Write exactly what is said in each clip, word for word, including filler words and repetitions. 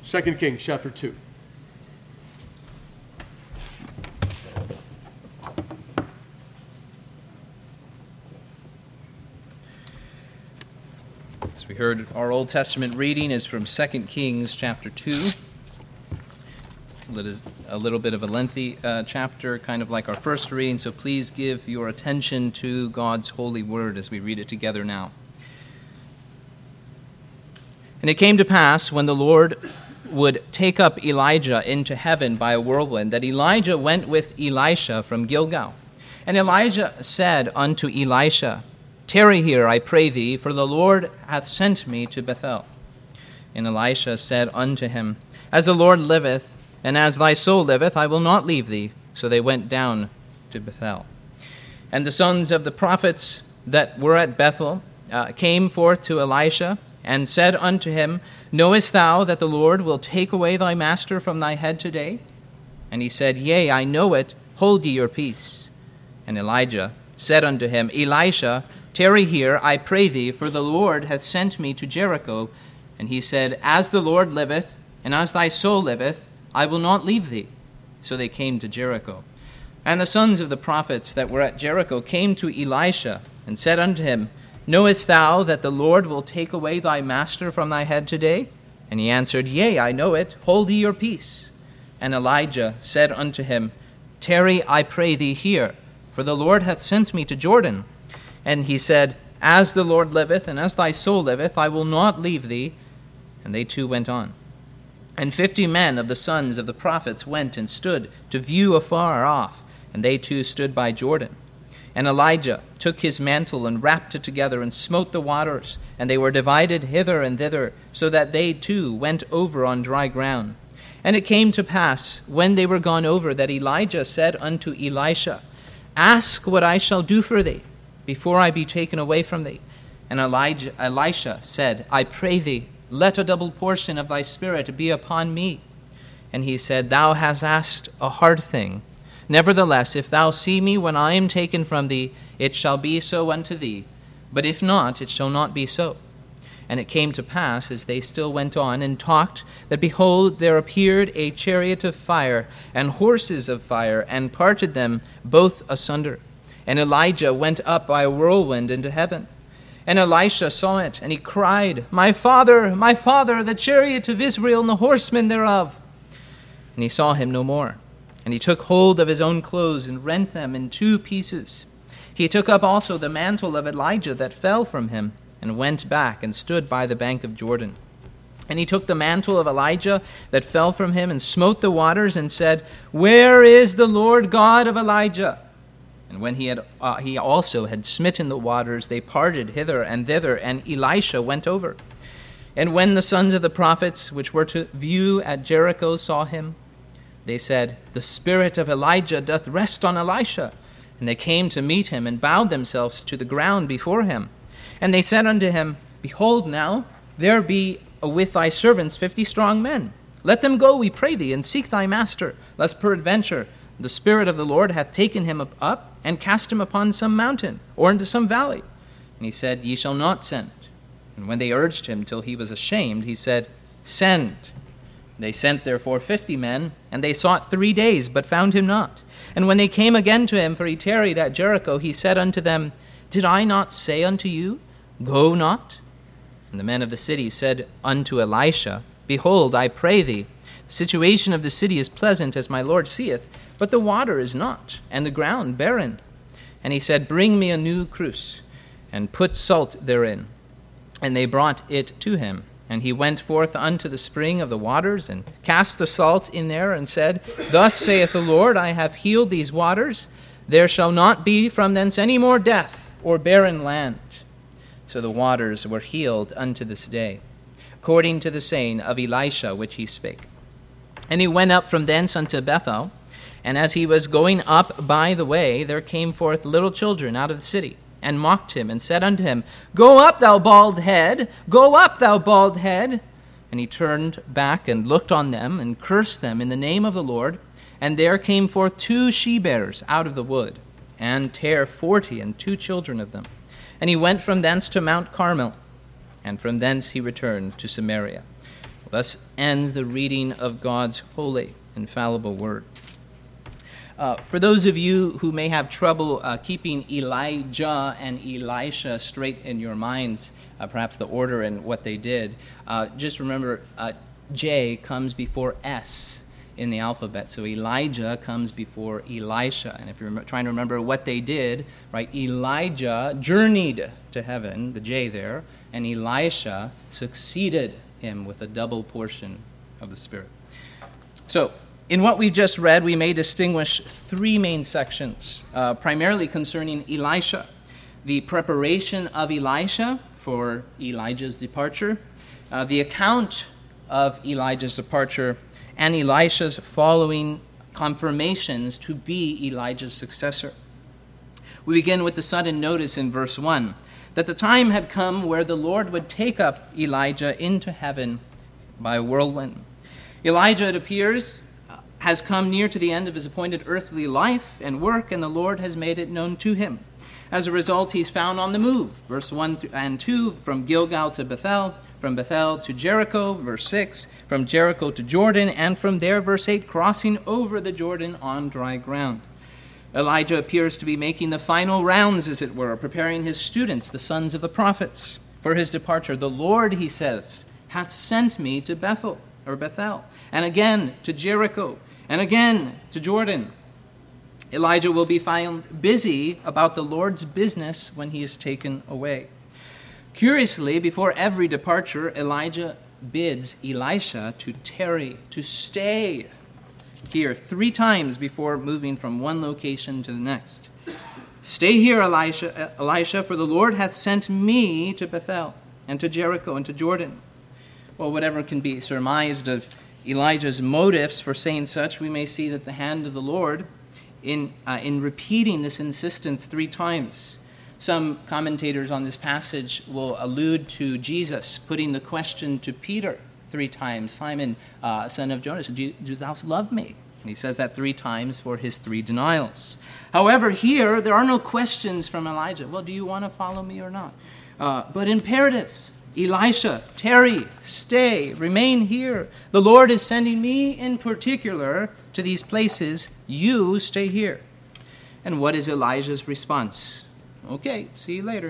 Second Kings chapter two. As we heard, our Old Testament reading is from Second Kings chapter two. It is a little bit of a lengthy uh, chapter, kind of like our first reading, so please give your attention to God's holy word as we read it together now. And it came to pass, when the Lord would take up Elijah into heaven by a whirlwind, that Elijah went with Elisha from Gilgal. And Elijah said unto Elisha, Tarry here, I pray thee, for the Lord hath sent me to Bethel. And Elisha said unto him, As the Lord liveth, and as thy soul liveth, I will not leave thee. So they went down to Bethel. And the sons of the prophets that were at Bethel uh, came forth to Elisha, and said unto him, Knowest thou that the Lord will take away thy master from thy head today? And he said, Yea, I know it. Hold ye your peace. And Elijah said unto him, Elisha, tarry here, I pray thee, for the Lord hath sent me to Jericho. And he said, As the Lord liveth, and as thy soul liveth, I will not leave thee. So they came to Jericho. And the sons of the prophets that were at Jericho came to Elisha, and said unto him, Knowest thou that the Lord will take away thy master from thy head today? And he answered, Yea, I know it. Hold ye your peace. And Elijah said unto him, Tarry, I pray thee here, for the Lord hath sent me to Jordan. And he said, As the Lord liveth, and as thy soul liveth, I will not leave thee. And they two went on. And fifty men of the sons of the prophets went and stood to view afar off, and they two stood by Jordan. And Elijah took his mantle and wrapped it together and smote the waters, and they were divided hither and thither, so that they too went over on dry ground. And it came to pass, when they were gone over, that Elijah said unto Elisha, Ask what I shall do for thee, before I be taken away from thee. And Elijah, Elisha said, I pray thee, let a double portion of thy spirit be upon me. And he said, Thou hast asked a hard thing. Nevertheless, if thou see me when I am taken from thee, it shall be so unto thee. But if not, it shall not be so. And it came to pass, as they still went on and talked, that behold, there appeared a chariot of fire and horses of fire, and parted them both asunder. And Elijah went up by a whirlwind into heaven. And Elisha saw it, and he cried, My father, my father, the chariot of Israel and the horsemen thereof. And he saw him no more. And he took hold of his own clothes and rent them in two pieces. He took up also the mantle of Elijah that fell from him, and went back and stood by the bank of Jordan. And he took the mantle of Elijah that fell from him, and smote the waters, and said, Where is the Lord God of Elijah? And when he had uh, he also had smitten the waters, they parted hither and thither, and Elisha went over. And when the sons of the prophets, which were to view at Jericho, saw him, they said, The spirit of Elijah doth rest on Elisha. And they came to meet him, and bowed themselves to the ground before him. And they said unto him, Behold now, there be with thy servants fifty strong men. Let them go, we pray thee, and seek thy master, lest peradventure the Spirit of the Lord hath taken him up, and cast him upon some mountain, or into some valley. And he said, Ye shall not send. And when they urged him till he was ashamed, he said, Send. They sent therefore fifty men, and they sought three days, but found him not. And when they came again to him, for he tarried at Jericho, he said unto them, Did I not say unto you, Go not? And the men of the city said unto Elisha, Behold, I pray thee, the situation of the city is pleasant, as my Lord seeth, but the water is not, and the ground barren. And he said, Bring me a new cruse, and put salt therein. And they brought it to him. And he went forth unto the spring of the waters, and cast the salt in there, and said, Thus saith the Lord, I have healed these waters. There shall not be from thence any more death, or barren land. So the waters were healed unto this day, according to the saying of Elisha which he spake. And he went up from thence unto Bethel, and as he was going up by the way, there came forth little children out of the city, and mocked him, and said unto him, Go up, thou bald head! Go up, thou bald head! And he turned back and looked on them, and cursed them in the name of the Lord. And there came forth two she-bears out of the wood, and tare forty and two children of them. And he went from thence to Mount Carmel, and from thence he returned to Samaria. Thus ends the reading of God's holy, infallible word. Uh, for those of you who may have trouble uh, keeping Elijah and Elisha straight in your minds, uh, perhaps the order and what they did, uh, just remember uh, J comes before S in the alphabet. So Elijah comes before Elisha. And if you're trying to remember what they did, right, Elijah journeyed to heaven, the J there, and Elisha succeeded him with a double portion of the Spirit. So, in what we've just read, we may distinguish three main sections, uh, primarily concerning Elisha. The preparation of Elisha for Elijah's departure, uh, the account of Elijah's departure, and Elisha's following confirmations to be Elijah's successor. We begin with the sudden notice in verse one, that the time had come where the Lord would take up Elijah into heaven by a whirlwind. Elijah, it appears, has come near to the end of his appointed earthly life and work, and the Lord has made it known to him. As a result, he's found on the move. Verse one and two, from Gilgal to Bethel, from Bethel to Jericho, verse six, from Jericho to Jordan, and from there, verse eight, crossing over the Jordan on dry ground. Elijah appears to be making the final rounds, as it were, preparing his students, the sons of the prophets, for his departure. The Lord, he says, hath sent me to Bethel, or Bethel, and again to Jericho, and again to Jordan. Elijah will be found busy about the Lord's business when he is taken away. Curiously, before every departure, Elijah bids Elisha to tarry, to stay here three times before moving from one location to the next. Stay here, Elisha, Elisha, for the Lord hath sent me to Bethel and to Jericho and to Jordan. Well, whatever can be surmised of Elijah's motives for saying such, we may see that the hand of the Lord in uh, in repeating this insistence three times. Some commentators on this passage will allude to Jesus putting the question to Peter three times, Simon, uh, son of Jonas, do, do thou love me? And he says that three times for his three denials. However, here, there are no questions from Elijah. Well, do you want to follow me or not? Uh, but imperatives. Elisha, tarry, stay, remain here. The Lord is sending me in particular to these places. You stay here. And what is Elijah's response? Okay, see you later.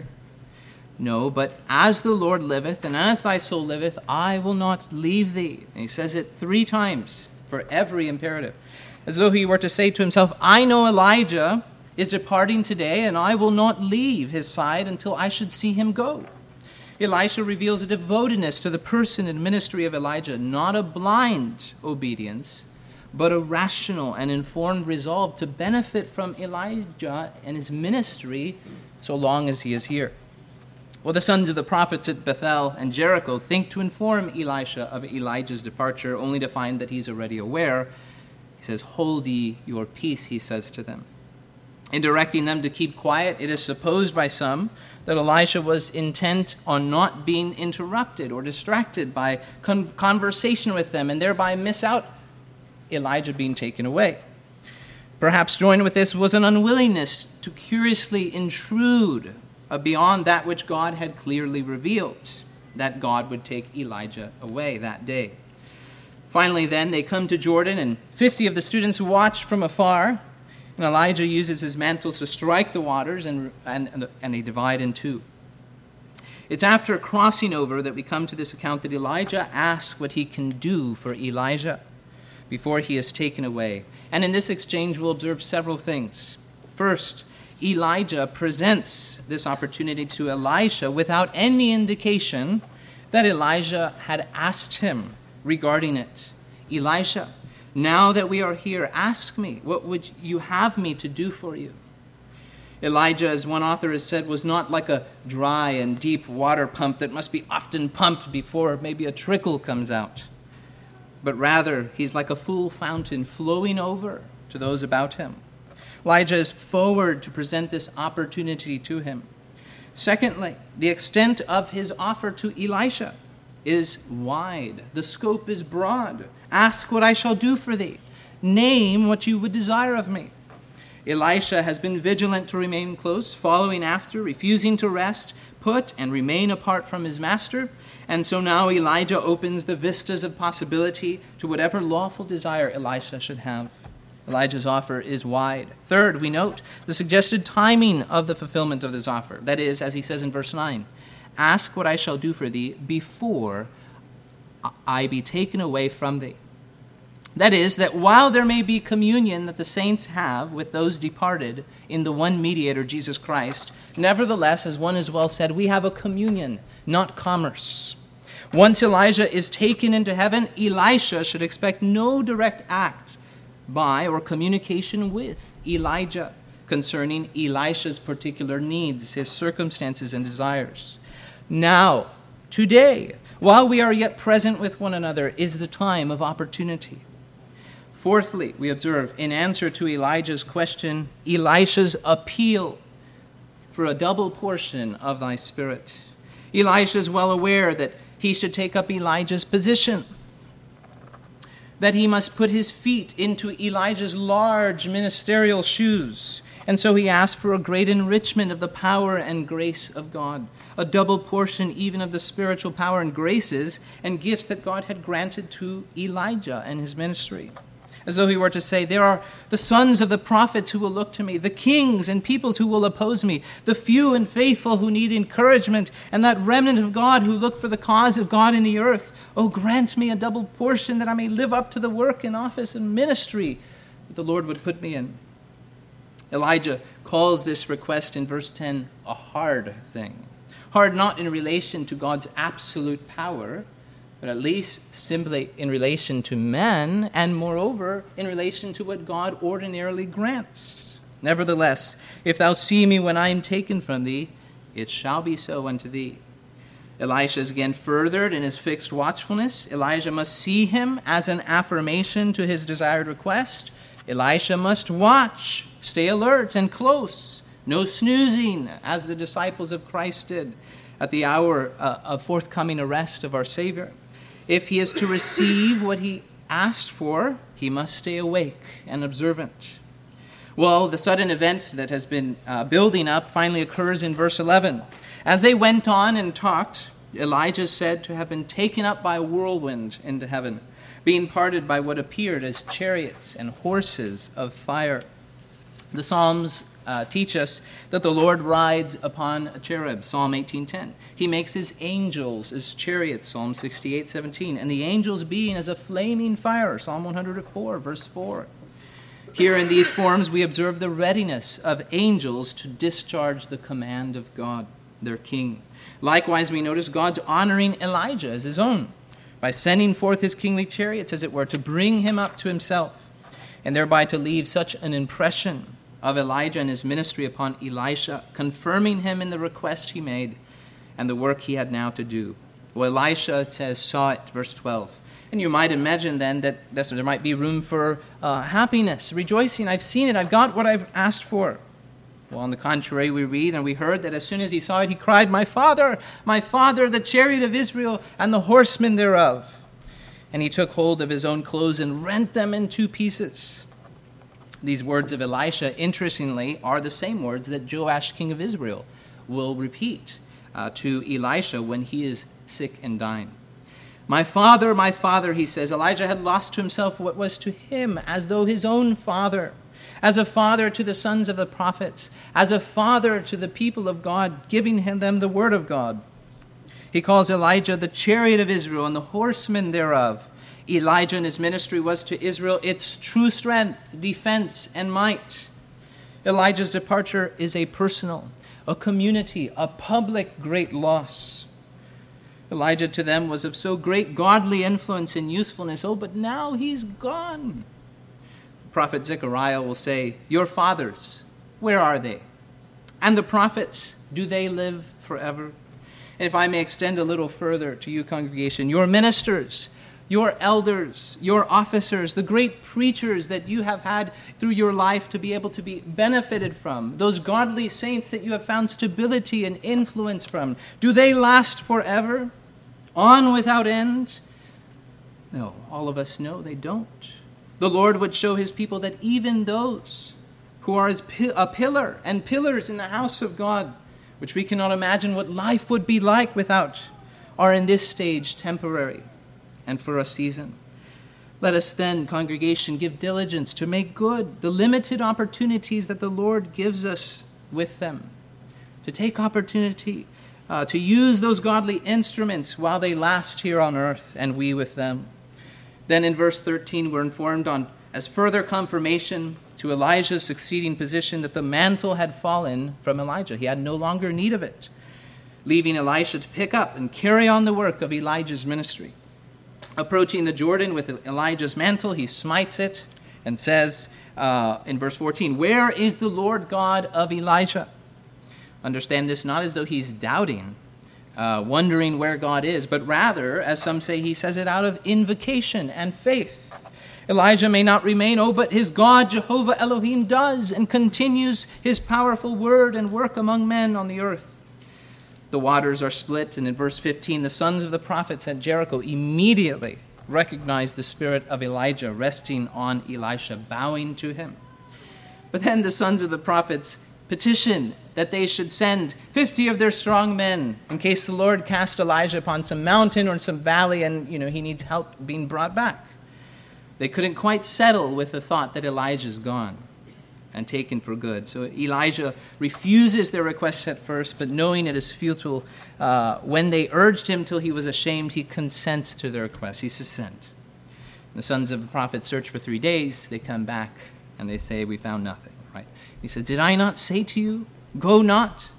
No, but as the Lord liveth, and as thy soul liveth, I will not leave thee. And he says it three times for every imperative, as though he were to say to himself, I know Elijah is departing today, and I will not leave his side until I should see him go. Elisha reveals a devotedness to the person and ministry of Elijah, not a blind obedience, but a rational and informed resolve to benefit from Elijah and his ministry so long as he is here. Well, the sons of the prophets at Bethel and Jericho think to inform Elisha of Elijah's departure, only to find that he's already aware. He says, hold ye your peace, he says to them. In directing them to keep quiet, it is supposed by some that Elisha was intent on not being interrupted or distracted by con- conversation with them, and thereby miss out Elijah being taken away. Perhaps joined with this was an unwillingness to curiously intrude uh, beyond that which God had clearly revealed, that God would take Elijah away that day. Finally, then, they come to Jordan, and fifty of the students watch from afar, and Elijah uses his mantles to strike the waters, and, and, and they divide in two. It's after crossing over that we come to this account that Elijah asks what he can do for Elijah before he is taken away. And in this exchange, we'll observe several things. First, Elijah presents this opportunity to Elisha without any indication that Elijah had asked him regarding it. Elisha, now that we are here, ask me, what would you have me to do for you? Elijah, as one author has said, was not like a dry and deep water pump that must be often pumped before maybe a trickle comes out. But rather, he's like a full fountain flowing over to those about him. Elijah is forward to present this opportunity to him. Secondly, the extent of his offer to Elisha is wide. The scope is broad. Ask what I shall do for thee. Name what you would desire of me. Elisha has been vigilant to remain close, following after, refusing to rest, put and remain apart from his master. And so now Elijah opens the vistas of possibility to whatever lawful desire Elisha should have. Elijah's offer is wide. Third, we note the suggested timing of the fulfillment of this offer. That is, as he says in verse nine, ask what I shall do for thee before I be taken away from thee. That is, that while there may be communion that the saints have with those departed in the one mediator, Jesus Christ, nevertheless, as one has well said, we have a communion, not commerce. Once Elijah is taken into heaven, Elisha should expect no direct act by or communication with Elijah concerning Elisha's particular needs, his circumstances and desires. Now, today, while we are yet present with one another, is the time of opportunity. Fourthly, we observe, in answer to Elijah's question, Elisha's appeal for a double portion of thy spirit. Elisha is well aware that he should take up Elijah's position, that he must put his feet into Elijah's large ministerial shoes. And so he asked for a great enrichment of the power and grace of God, a double portion even of the spiritual power and graces and gifts that God had granted to Elijah and his ministry. As though he were to say, there are the sons of the prophets who will look to me, the kings and peoples who will oppose me, the few and faithful who need encouragement, and that remnant of God who look for the cause of God in the earth. Oh, grant me a double portion that I may live up to the work and office and ministry that the Lord would put me in. Elijah calls this request in verse ten a hard thing. Hard not in relation to God's absolute power, but at least simply in relation to men, and moreover, in relation to what God ordinarily grants. Nevertheless, if thou see me when I am taken from thee, it shall be so unto thee. Elisha is again furthered in his fixed watchfulness. Elijah must see him as an affirmation to his desired request. Elisha must watch, stay alert and close, no snoozing, as the disciples of Christ did at the hour uh, of forthcoming arrest of our Savior. If he is to receive what he asked for, he must stay awake and observant. Well, the sudden event that has been uh, building up finally occurs in verse eleven. As they went on and talked, Elijah is said to have been taken up by a whirlwind into heaven, being parted by what appeared as chariots and horses of fire. The Psalms uh, teach us that the Lord rides upon a cherub, Psalm eighteen ten. He makes his angels as chariots, Psalm sixty-eight seventeen, and the angels being as a flaming fire, Psalm one hundred four, verse four. Here in these forms we observe the readiness of angels to discharge the command of God, their king. Likewise, we notice God's honoring Elijah as his own by sending forth his kingly chariots, as it were, to bring him up to himself, and thereby to leave such an impression of Elijah and his ministry upon Elisha, confirming him in the request he made and the work he had now to do. Well, Elisha, it says, saw it, verse twelve. And you might imagine then that there might be room for uh, happiness, rejoicing. I've seen it. I've got what I've asked for. Well, on the contrary, we read and we heard that as soon as he saw it, he cried, "My father, my father, the chariot of Israel and the horsemen thereof." And he took hold of his own clothes and rent them in two pieces. These words of Elisha, interestingly, are the same words that Joash, king of Israel, will repeat uh, to Elisha when he is sick and dying. "My father, my father," he says. Elijah had lost to himself what was to him as though his own father, as a father to the sons of the prophets, as a father to the people of God, giving them the word of God. He calls Elijah the chariot of Israel and the horsemen thereof. Elijah and his ministry was to Israel its true strength, defense, and might. Elijah's departure is a personal, a community, a public great loss. Elijah to them was of so great godly influence and usefulness. Oh, but now he's gone. The prophet Zechariah will say, "Your fathers, where are they? And the prophets, do they live forever?" And if I may extend a little further to you, congregation, your ministers, your elders, your officers, the great preachers that you have had through your life to be able to be benefited from, those godly saints that you have found stability and influence from, do they last forever? On without end? No, all of us know they don't. The Lord would show his people that even those who are as a pillar and pillars in the house of God, which we cannot imagine what life would be like without, are in this stage temporary and for a season. Let us then, congregation, give diligence to make good the limited opportunities that the Lord gives us with them, to take opportunity, uh, to use those godly instruments while they last here on earth, and we with them. Then in verse thirteen, we're informed on, as further confirmation to Elijah's succeeding position, that the mantle had fallen from Elijah. He had no longer need of it, leaving Elisha to pick up and carry on the work of Elijah's ministry. Approaching the Jordan with Elijah's mantle, he smites it and says uh, in verse fourteen, "Where is the Lord God of Elijah?" Understand this not as though he's doubting, uh, wondering where God is, but rather, as some say, he says it out of invocation and faith. Elijah may not remain, oh, but his God, Jehovah Elohim, does and continues his powerful word and work among men on the earth. The waters are split, and in verse fifteen, the sons of the prophets at Jericho immediately recognize the spirit of Elijah resting on Elisha, bowing to him. But then the sons of the prophets petition that they should send fifty of their strong men in case the Lord cast Elijah upon some mountain or some valley and, you know, he needs help being brought back. They couldn't quite settle with the thought that Elijah's gone and taken for good. So Elijah refuses their requests at first, but knowing it is futile, uh, when they urged him till he was ashamed, he consents to their request. He says, "Send." The sons of the prophet search for three days. They come back and they say, "We found nothing." Right? He says, "Did I not say to you, go not?"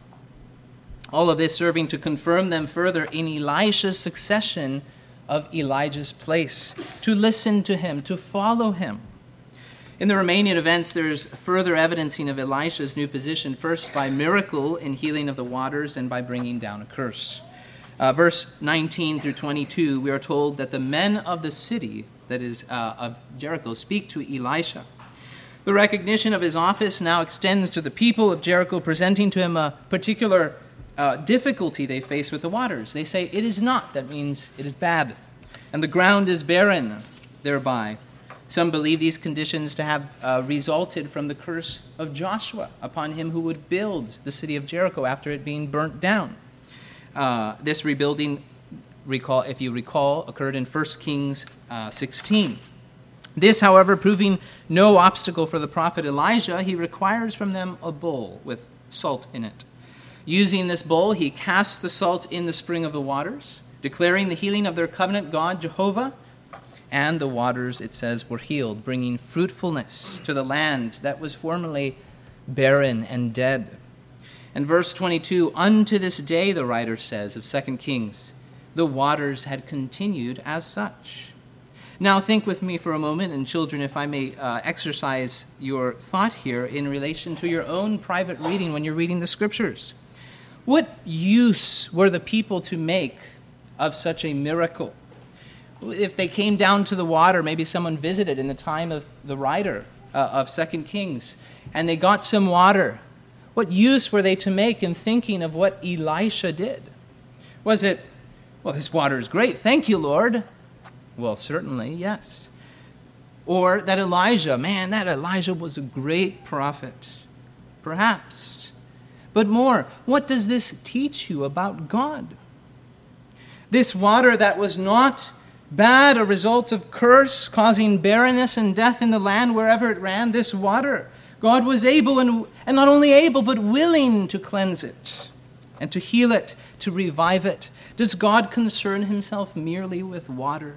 All of this serving to confirm them further in Elisha's succession of Elijah's place, to listen to him, to follow him. In the Romanian events, there's further evidencing of Elisha's new position, first by miracle in healing of the waters and by bringing down a curse. Uh, verse nineteen through twenty-two, we are told that the men of the city, that is, uh, of Jericho, speak to Elisha. The recognition of his office now extends to the people of Jericho, presenting to him a particular uh, difficulty they face with the waters. They say, "It is not," that means it is bad, "and the ground is barren thereby." Some believe these conditions to have uh, resulted from the curse of Joshua upon him who would build the city of Jericho after it being burnt down. Uh, this rebuilding, recall, if you recall, occurred in First Kings uh, sixteen. This, however, proving no obstacle for the prophet Elijah, he requires from them a bowl with salt in it. Using this bowl, he casts the salt in the spring of the waters, declaring the healing of their covenant God, Jehovah. And the waters, it says, were healed, bringing fruitfulness to the land that was formerly barren and dead. And verse twenty-two, "Unto this day," the writer says of Second Kings, "the waters had continued as such." Now think with me for a moment, and children, if I may uh, exercise your thought here in relation to your own private reading when you're reading the Scriptures. What use were the people to make of such a miracle? If they came down to the water, maybe someone visited in the time of the writer uh, of Second Kings, and they got some water, what use were they to make in thinking of what Elisha did? Was it, "Well, this water is great, thank you, Lord"? Well, certainly, yes. Or that Elijah, man, that Elijah was a great prophet. Perhaps. But more, what does this teach you about God? This water that was not bad, a result of curse, causing barrenness and death in the land wherever it ran, this water, God was able, and, and not only able, but willing to cleanse it and to heal it, to revive it. Does God concern himself merely with water?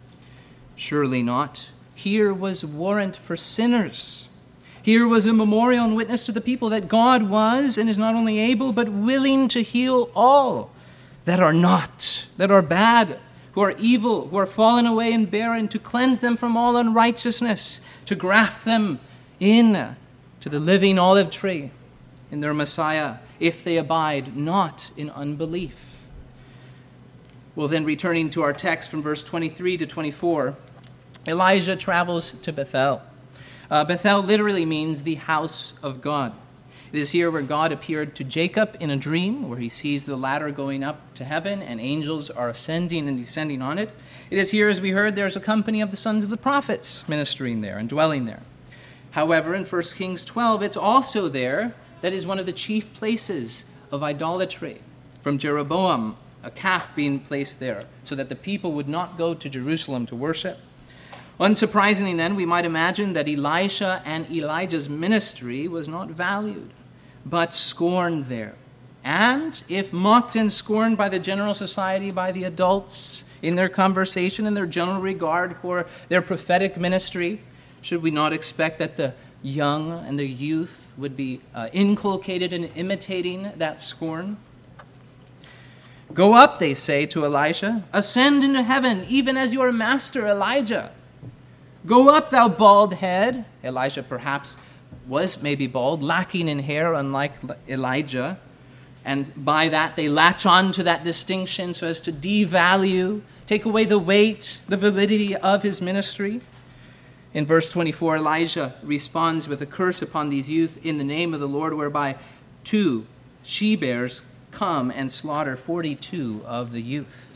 Surely not. Here was warrant for sinners. Here was a memorial and witness to the people that God was and is not only able, but willing to heal all that are not, that are bad, who are evil, who are fallen away and barren, to cleanse them from all unrighteousness, to graft them in to the living olive tree in their Messiah, if they abide not in unbelief. Well, then, returning to our text from verse twenty-three to twenty-four, Elijah travels to Bethel. Uh, Bethel literally means the house of God. It is here where God appeared to Jacob in a dream, where he sees the ladder going up to heaven and angels are ascending and descending on it. It is here, as we heard, there's a company of the sons of the prophets ministering there and dwelling there. However, in First Kings twelve, it's also there that is one of the chief places of idolatry. From Jeroboam, a calf being placed there so that the people would not go to Jerusalem to worship. Unsurprisingly, then, we might imagine that Elisha and Elijah's ministry was not valued, but scorned there. And if mocked and scorned by the general society, by the adults in their conversation and their general regard for their prophetic ministry, should we not expect that the young and the youth would be uh, inculcated in imitating that scorn? Go up, they say to Elisha, ascend into heaven, even as your master Elijah. Go up, thou bald head. Elisha perhaps was maybe bald, lacking in hair, unlike Elijah. And by that, they latch on to that distinction so as to devalue, take away the weight, the validity of his ministry. In verse twenty-four, Elijah responds with a curse upon these youth in the name of the Lord, whereby two she-bears come and slaughter forty-two of the youth.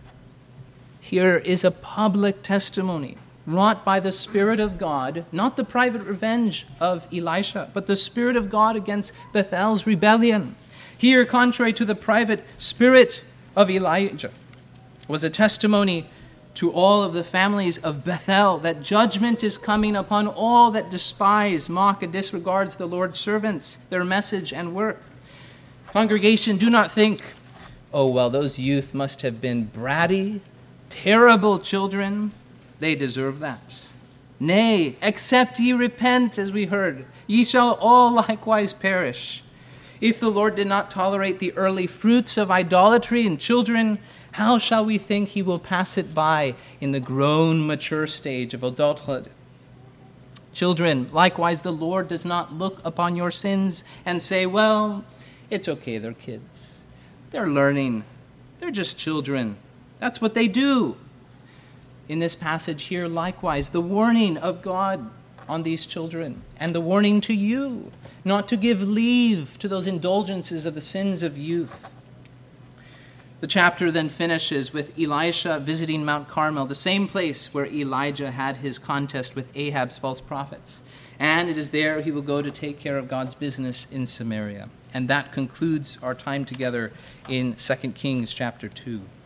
Here is a public testimony wrought by the Spirit of God, not the private revenge of Elisha, but the Spirit of God against Bethel's rebellion. Here, contrary to the private spirit of Elijah, was a testimony to all of the families of Bethel that judgment is coming upon all that despise, mock, and disregards the Lord's servants, their message and work. Congregation, do not think, oh, well, those youth must have been bratty, terrible children. They deserve that. Nay, except ye repent, as we heard, ye shall all likewise perish. If the Lord did not tolerate the early fruits of idolatry in children, how shall we think he will pass it by in the grown, mature stage of adulthood? Children, likewise, the Lord does not look upon your sins and say, well, it's okay, they're kids. They're learning. They're just children. That's what they do. In this passage here, likewise, the warning of God on these children and the warning to you not to give leave to those indulgences of the sins of youth. The chapter then finishes with Elisha visiting Mount Carmel, the same place where Elijah had his contest with Ahab's false prophets. And it is there he will go to take care of God's business in Samaria. And that concludes our time together in Second Kings chapter two.